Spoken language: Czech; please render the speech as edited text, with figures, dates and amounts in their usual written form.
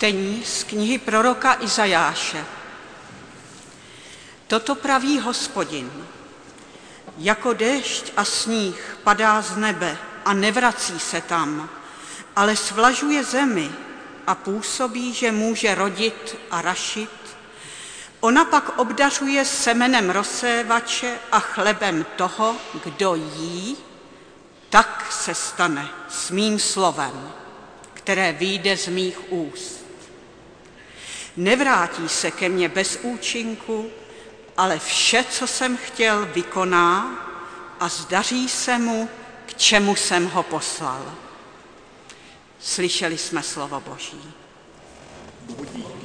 Čtení z knihy proroka Izajáše. Toto praví Hospodin. Jako déšť a sníh padá z nebe a nevrací se tam, ale svlažuje zemi a působí, že může rodit a rašit. Ona pak obdařuje semenem rozsévače a chlebem toho, kdo jí, tak se stane s mým slovem, které vyjde z mých úst. Nevrátí se ke mně bez účinku, ale vše, co jsem chtěl, vykoná a zdaří se mu, k čemu jsem ho poslal. Slyšeli jsme slovo Boží.